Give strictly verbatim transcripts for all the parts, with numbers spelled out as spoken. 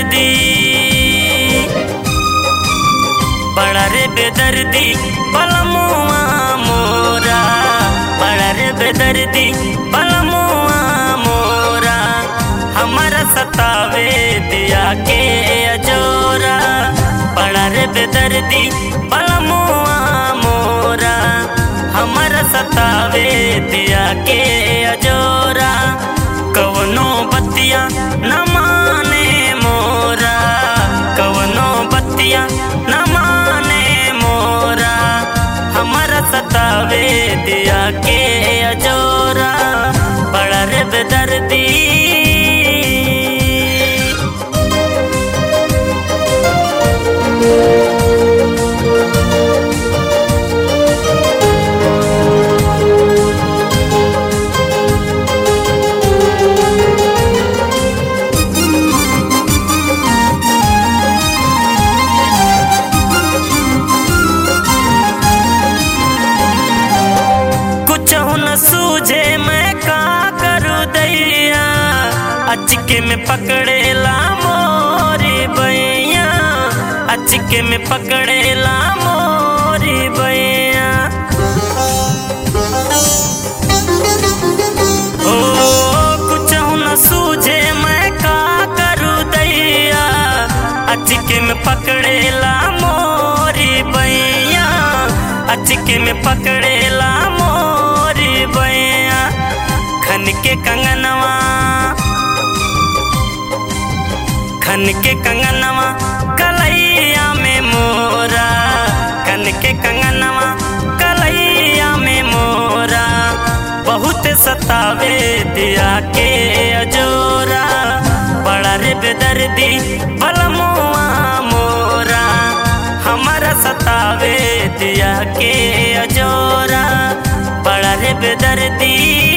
बेदर्दी, बड़ा रे बेदर्दी बलमुआ मोरा, बड़ा रे बेदर्दी बलमुआ मोरा, हमारा सतावे दिया के अजोरा। बड़ा रे बेदर्दी बलमुआ मोरा, हमारा सतावे दिया के अजोरा। कवनो बतिया न माने मोरा, कवनो बतिया न माने मोरा, हमारा सतावे दिया के अजोरा। बड़ा रे बेदर्दी, सूझे मैं का करूँ दैया, अचके में पकड़ेला मोरी बैया, अचके में पकड़ेला मोरी बैया। ओ कुछ न सूझे मैं का करूँ दैया, अचके में पकड़ेला मोरी बैया, अचके में पकड़ेला बैया। खन के कंगनवा, खन के कंगनवा कलैया में मोरा, खन के कंगनवा कलैया में मोरा, बहुत सतावे दिया के अजोरा। बड़ा रे बेदर्दी बलमुआ मोरा, हमारा सतावे दिया के अजोरा। बड़ा रे बेदर्दी,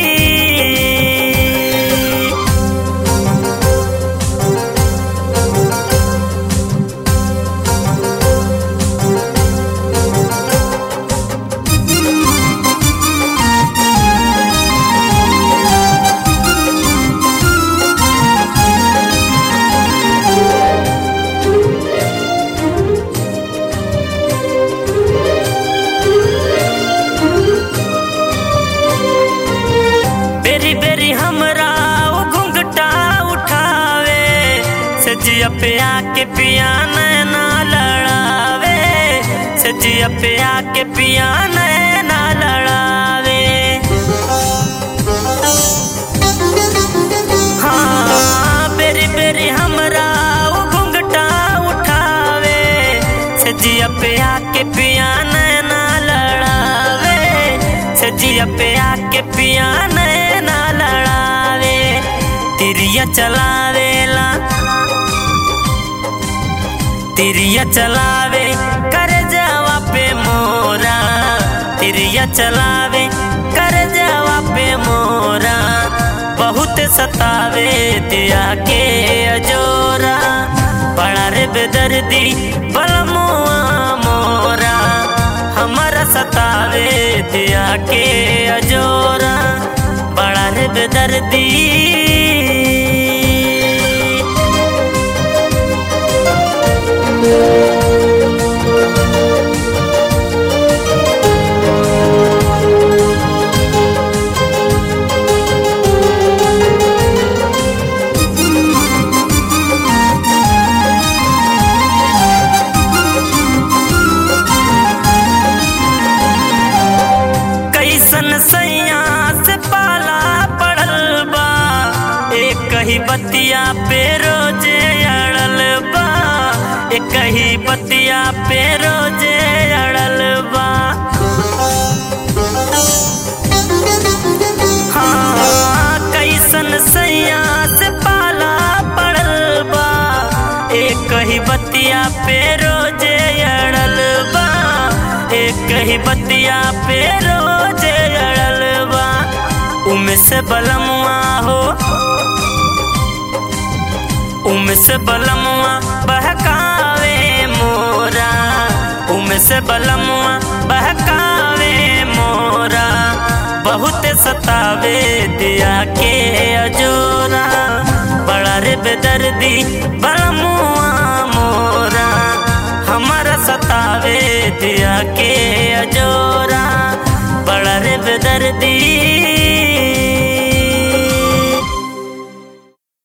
बेरी बेरी हमरा वो घुंघटा उठावे, सजिया पे आके पिया नैना लड़ावे, सजिया पे आके पिया नैना लड़ावे। हाँ बेरी बेरी हमरा वो घुंघटा उठावे, सजिया पे आके पिया नैना लड़ावे, सजिया पे आके पिया नैना लड़ावे। तिरिया चलावेला, तिरिया चलावे कर जावा पे मोरा, तिरिया चलावे कर जावा पे मोरा, बहुत सतावे दिया के अजोरा। बड़ा रे बेदर्दी बलमुआ मोरा, हमारा सतावे दिया के अजोरा। बड़ा रे बेदर्दी, कैसन सैया से पाला पड़ल बा, एक ही बतिया पे रोजे अड़ल बा, एक ही बतिया पे रोजे अड़ल बा। हाँ कैसन सैया से पाला पड़ल बा, एक ही बतिया पे रोजे अड़ल बा, एक ही बतिया पे रोजे अड़ल बा। उमे से बलमुआ हो, उमे से बलमुआ बहकावे मोरा, उमे से बलमुआ बहकावे मोरा, बहुत सतावे दिया के अजोरा। बड़ा रे बेदर्दी बलमुआ धिया के अजोरा बड़ा रे बेदर्दी